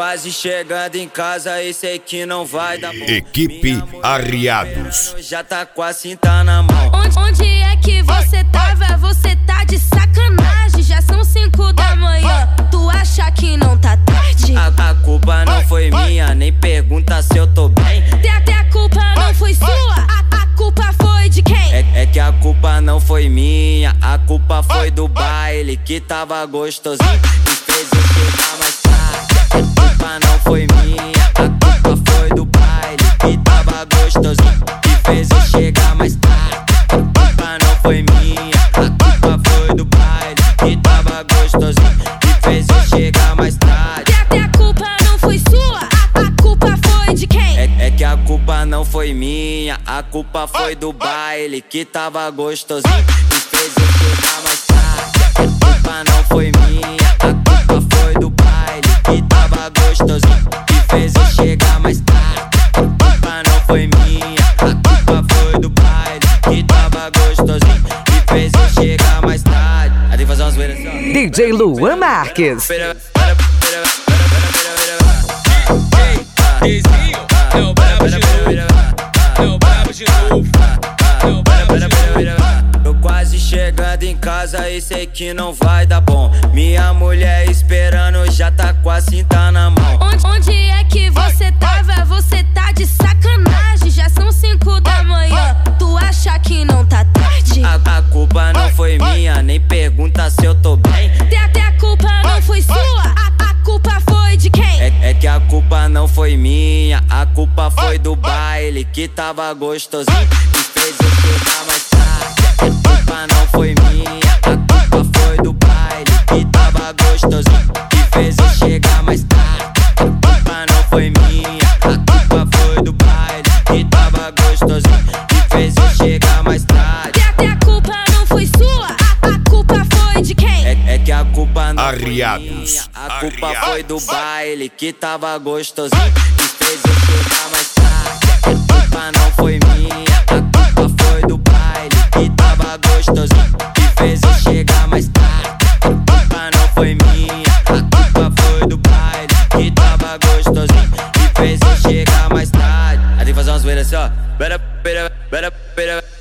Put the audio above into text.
quase chegando em casa e sei que não vai dar bom. Equipe Arriados. Já tá com a cinta na mão. Onde é que você tava? Você tá de sacanagem. Já são 5 da manhã. Tu acha que não tá tarde? A culpa não foi minha, nem pergunta se eu tô bem. Até a culpa não foi sua. A culpa foi de quem? É que a culpa não foi minha, a culpa foi do baile que tava gostosinho e fez eu chegar mais tarde. A culpa não foi minha, a culpa foi do baile que tava gostosinho e fez eu chegar mais tarde. A culpa não foi minha, a culpa foi do baile que tava gostosinho e fez eu chegar mais tarde. Até a culpa não foi sua. A culpa foi de quem? É que a culpa não foi minha, a culpa foi do baile que tava gostosinho e fez eu chegar mais tarde. A culpa não foi minha, a culpa foi do baile que tava gostosinho e fez eu chegar mais tarde. A culpa não foi minha, a culpa foi do baile que tava gostosinho e fez eu chegar mais tarde. Aí tem que fazer umas zoeiras assim, ó. DJ Luan Marques. Desenho, é o brabo de novo. É o brabo de novo. É o brabo de novo. Tô quase chegando em casa e sei que não vai dar bom. Minha mulher esperando, já tá com a cinta na mão. Onde é que você tava? Você tá de sacanagem. Já são 5 da manhã. Tu acha que não tá tarde? A culpa não foi minha, nem pergunta se eu tô bem. Até a culpa não foi sua. A culpa foi de quem? É que a culpa não foi minha, a culpa foi do baile que tava gostosinho e fez eu chegar mais tarde. A culpa não foi minha, a culpa foi do baile que tava gostosinho e fez eu chegar mais tarde. A culpa não foi minha, a culpa foi do baile que tava gostosinho e fez eu chegar mais tarde. Até a culpa não foi sua. A culpa foi de quem? É que a culpa não Arriados. foi minha, a culpa foi do baile que tava gostosinho e fez eu chegar mais tarde. A culpa não foi minha, a culpa foi do baile que tava gostosinho e fez eu chegar mais tarde. A culpa não foi minha, a culpa foi do baile que tava gostosinho e fez eu chegar mais tarde. Aí tem que fazer umas zoeiras assim, ó.